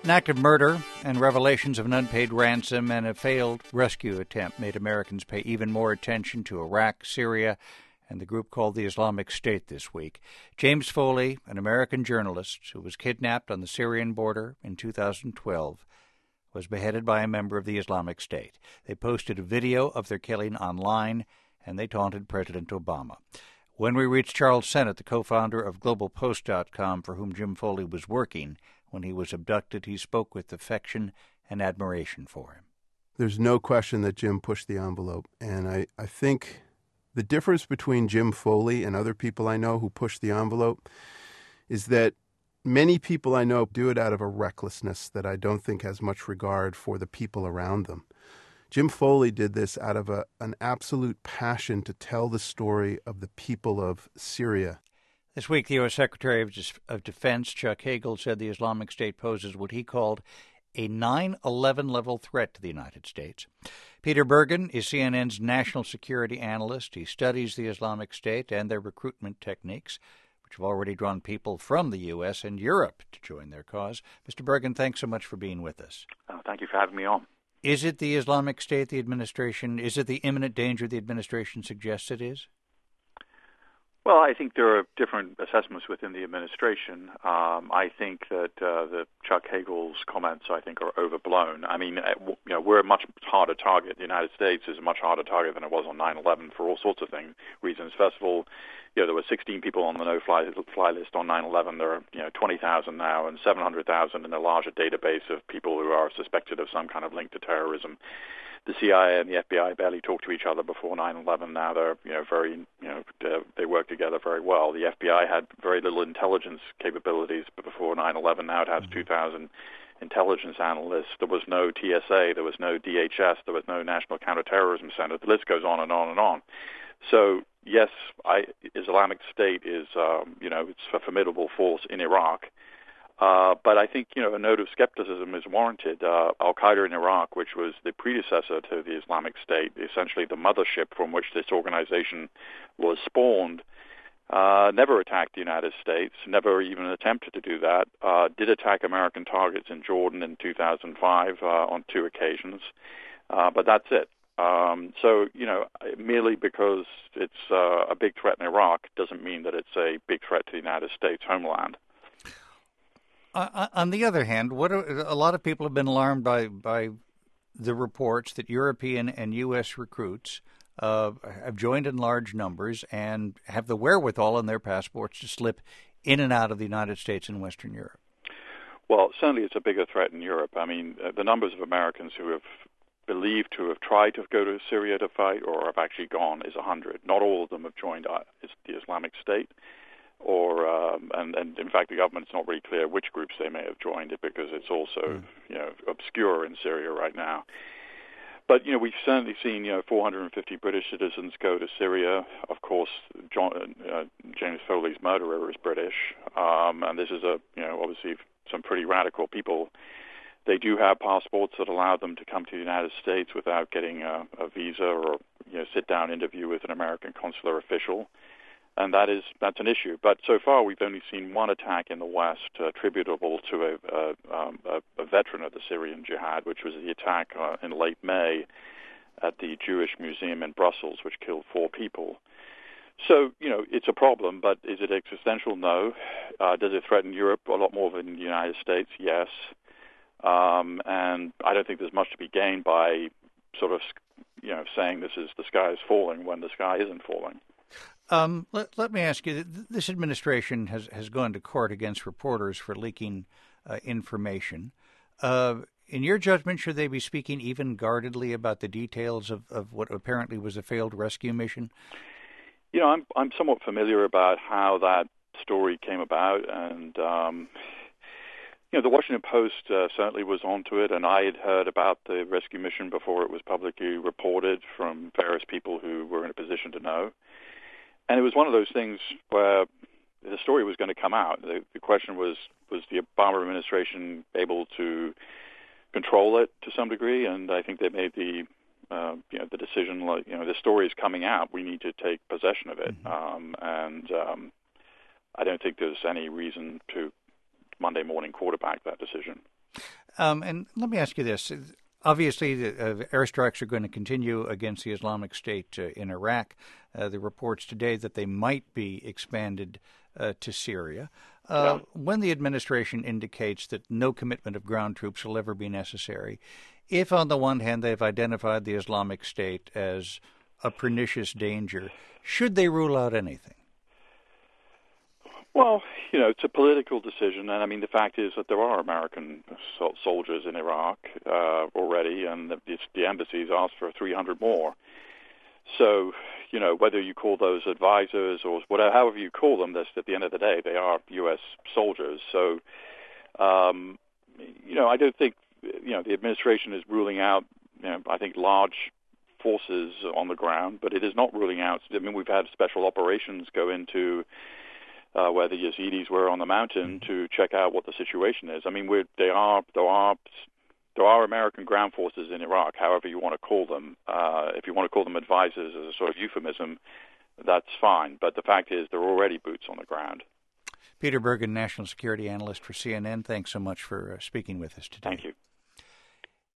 An act of murder and revelations of an unpaid ransom and a failed rescue attempt made Americans pay even more attention to Iraq, Syria, and the group called the Islamic State this week. James Foley, an American journalist who was kidnapped on the Syrian border in 2012, was beheaded by a member of the Islamic State. They posted a video of their killing online, and they taunted President Obama. When we reached Charles Sennett, the co-founder of GlobalPost.com, for whom Jim Foley was working when he was abducted, he spoke with affection and admiration for him. There's no question that Jim pushed the envelope, and I think the difference between Jim Foley and other people I know who push the envelope is that many people I know do it out of a recklessness that I don't think has much regard for the people around them. Jim Foley did this out of an absolute passion to tell the story of the people of Syria. This week, the U.S. Secretary of Defense, Chuck Hagel, said the Islamic State poses what he called a 9/11 level threat to the United States. Peter Bergen is CNN's national security analyst. He studies the Islamic State and their recruitment techniques, which have already drawn people from the U.S. and Europe to join their cause. Mr. Bergen, thanks so much for being with us. Thank you for having me on. Is it the Islamic State is it the imminent danger the administration suggests it is? Well, I think there are different assessments within the administration. I think that the Chuck Hagel's comments, I think, are overblown. I mean, we're a much harder target. The United States is a much harder target than it was on 9/11 for all sorts of reasons. First of all, there were 16 people on the no-fly list on 9/11. There are 20,000 now, and 700,000 in a larger database of people who are suspected of some kind of link to terrorism. The CIA and the FBI barely talked to each other before 9/11. Now they're, they work together very well. The FBI had very little intelligence capabilities before 9/11. Now it has 2,000 intelligence analysts. There was no TSA. There was no DHS. There was no National Counterterrorism Center. The list goes on and on and on. So yes, Islamic State is, it's a formidable force in Iraq. But I think, a note of skepticism is warranted. Al-Qaeda in Iraq, which was the predecessor to the Islamic State, essentially the mothership from which this organization was spawned, never attacked the United States, never even attempted to do that, did attack American targets in Jordan in 2005 on 2 occasions, but that's it. So, merely because it's a big threat in Iraq doesn't mean that it's a big threat to the United States homeland. On the other hand, a lot of people have been alarmed by the reports that European and U.S. recruits have joined in large numbers and have the wherewithal in their passports to slip in and out of the United States and Western Europe. Well, certainly it's a bigger threat in Europe. I mean, the numbers of Americans who have believed to have tried to go to Syria to fight or have actually gone is 100. Not all of them have joined the Islamic State. And in fact, the government's not really clear which groups they may have joined it because it's also, obscure in Syria right now. But, we've certainly seen, 450 British citizens go to Syria. Of course, James Foley's murderer is British. And this is obviously some pretty radical people. They do have passports that allow them to come to the United States without getting a visa or, sit-down interview with an American consular official. And that's an issue. But so far, we've only seen one attack in the West attributable to a veteran of the Syrian jihad, which was the attack in late May at the Jewish Museum in Brussels, which killed 4 people. So, it's a problem, but is it existential? No. Does it threaten Europe a lot more than the United States? Yes. And I don't think there's much to be gained by sort of, saying the sky is falling when the sky isn't falling. Let me ask you, this administration has gone to court against reporters for leaking information. In your judgment, should they be speaking even guardedly about the details of what apparently was a failed rescue mission? I'm somewhat familiar about how that story came about, and the Washington Post certainly was onto it, and I had heard about the rescue mission before it was publicly reported from various people who were in a position to know. And it was one of those things where the story was going to come out. The question was the Obama administration able to control it to some degree? And I think they made the decision, the story is coming out. We need to take possession of it. Mm-hmm. I don't think there's any reason to Monday morning quarterback that decision. And let me ask you this. Obviously, the airstrikes are going to continue against the Islamic State in Iraq. The reports today that they might be expanded to Syria. When the administration indicates that no commitment of ground troops will ever be necessary, if on the one hand they've identified the Islamic State as a pernicious danger, should they rule out anything? Well, it's a political decision, and I mean the fact is that there are American soldiers in Iraq already, and the embassies asked for 300 more. So, whether you call those advisors or whatever, however you call them, at the end of the day, they are U.S. soldiers. So, I don't think the administration is ruling out I think large forces on the ground, but it is not ruling out. I mean, we've had special operations go into where the Yazidis were on the mountain to check out what the situation is. I mean, there are American ground forces in Iraq, however you want to call them. If you want to call them advisors as a sort of euphemism, that's fine. But the fact is, there are already boots on the ground. Peter Bergen, national security analyst for CNN. Thanks so much for speaking with us today. Thank you.